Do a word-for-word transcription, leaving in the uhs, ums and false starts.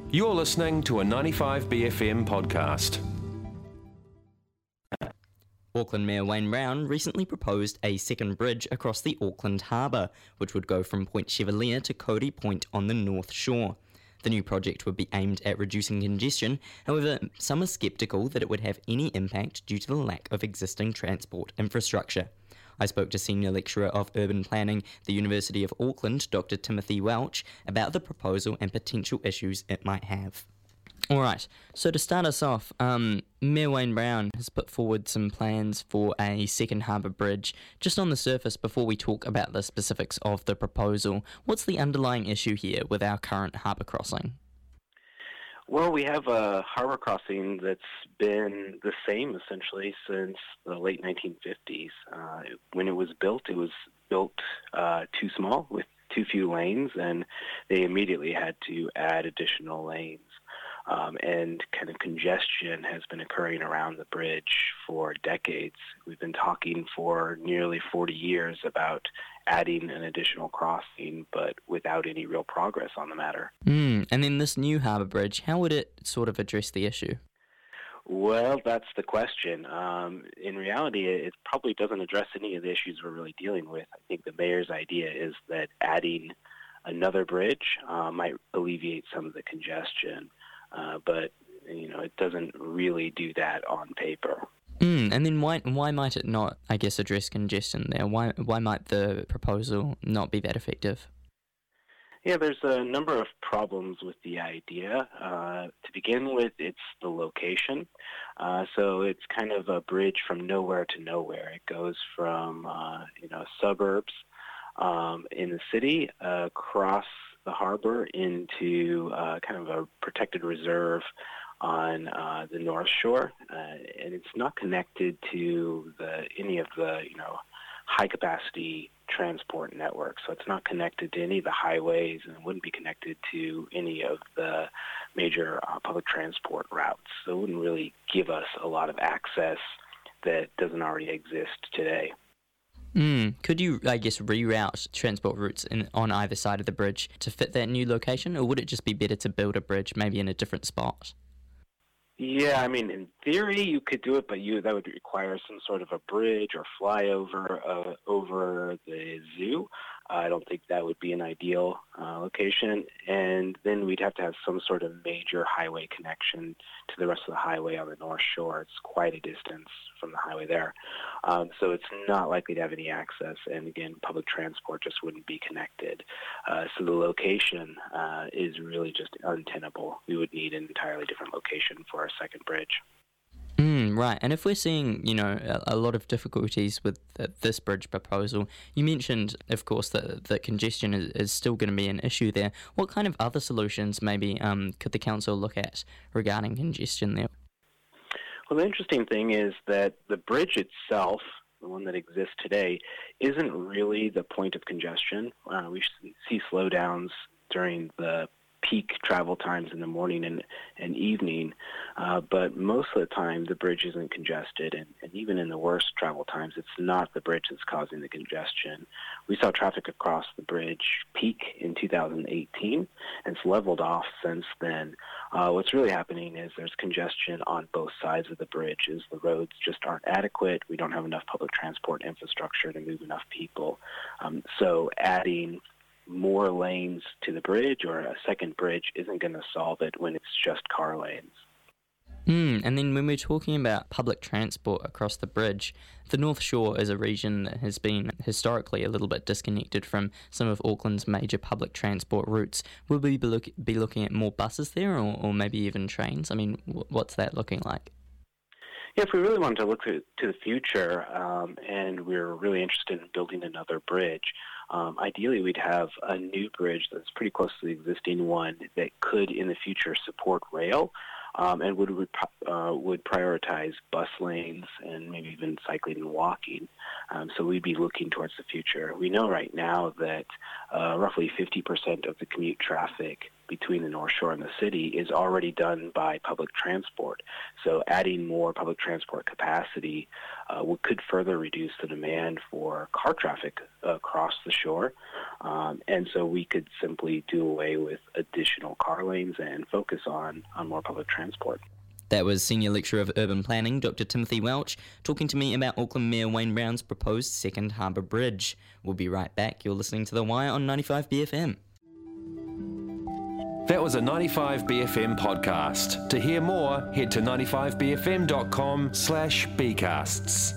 You're listening to a ninety-five B F M podcast. Auckland Mayor Wayne Brown recently proposed a second bridge across the Auckland Harbour, which would go from Point Chevalier to Cody Point on the North Shore. The new project would be aimed at reducing congestion, however, some are sceptical that it would have any impact due to the lack of existing transport infrastructure. I spoke to Senior Lecturer of Urban Planning, the University of Auckland, Doctor Timothy Welch, about the proposal and potential issues it might have. Alright, so to start us off, um, Mayor Wayne Brown has put forward some plans for a second harbour bridge. Just on the surface, before we talk about the specifics of the proposal, what's the underlying issue here with our current harbour crossing? Well, we have a harbour crossing that's been the same essentially since the late nineteen fifties. Uh, when it was built, it was built uh, too small with too few lanes, and they immediately had to add additional lanes. Um, and kind of congestion has been occurring around the bridge for decades. We've been talking for nearly forty years about adding an additional crossing, but without any real progress on the matter. Mm, and then this new harbour bridge, how would it sort of address the issue? Well, that's the question. Um, in reality, it probably doesn't address any of the issues we're really dealing with. I think the mayor's idea is that adding another bridge uh, might alleviate some of the congestion. Uh, but, you know, it doesn't really do that on paper. Mm, and then why why might it not, I guess, address congestion there? Why why might the proposal not be that effective? Yeah, there's a number of problems with the idea. Uh, to begin with, it's the location. Uh, so it's kind of a bridge from nowhere to nowhere. It goes from, uh, you know, suburbs um, in the city uh, across the harbor into uh, kind of a protected reserve on uh, the North Shore, uh, and it's not connected to the, any of the, you know, high-capacity transport networks. So it's not connected to any of the highways, and it wouldn't be connected to any of the major uh, public transport routes. So it wouldn't really give us a lot of access that doesn't already exist today. Mm. Could you, I guess, reroute transport routes in, on either side of the bridge to fit that new location, or would it just be better to build a bridge maybe in a different spot? Yeah, I mean, in theory you could do it, but you that would require some sort of a bridge or flyover uh, over the zoo. I don't think that would be an ideal uh, location. And then we'd have to have some sort of major highway connection to the rest of the highway on the North Shore. It's quite a distance from the highway there. Um, so it's not likely to have any access. And again, public transport just wouldn't be connected. Uh, so the location uh, is really just untenable. We would need an entirely different location for a second bridge. Mm, right, and if we're seeing, you know, a, a lot of difficulties with the, this bridge proposal, you mentioned, of course, that, that congestion is, is still going to be an issue there. What kind of other solutions maybe um, could the council look at regarding congestion there? Well, the interesting thing is that the bridge itself, the one that exists today, isn't really the point of congestion. Uh, we see slowdowns during the peak travel times in the morning and, and evening, uh, but most of the time the bridge isn't congested, and, and even in the worst travel times, it's not the bridge that's causing the congestion. We saw traffic across the bridge peak in two thousand eighteen, and it's leveled off since then. Uh, what's really happening is there's congestion on both sides of the bridge, as the roads just aren't adequate. We don't have enough public transport infrastructure to move enough people. Um, so adding more lanes to the bridge or a second bridge isn't going to solve it when it's just car lanes. Mm, and then when we're talking about public transport across the bridge, the North Shore is a region that has been historically a little bit disconnected from some of Auckland's major public transport routes. Will we be, look, be looking at more buses there, or, or maybe even trains? I mean, w- what's that looking like? Yeah, if we really wanted to look to, to the future um, and we're really interested in building another bridge, um, ideally we'd have a new bridge that's pretty close to the existing one that could in the future support rail um, and would would, uh, would prioritize bus lanes and maybe even cycling and walking. Um, so we'd be looking towards the future. We know right now that uh, roughly fifty percent of the commute traffic between the North Shore and the city is already done by public transport. So adding more public transport capacity uh, could further reduce the demand for car traffic across the shore. Um, and so we could simply do away with additional car lanes and focus on, on more public transport. That was Senior Lecturer of Urban Planning, Doctor Timothy Welch, talking to me about Auckland Mayor Wayne Brown's proposed second harbour bridge. We'll be right back. You're listening to The Wire on ninety-five B F M. That was a ninety-five B F M podcast. To hear more, head to ninety-five b f m dot com slash bcasts.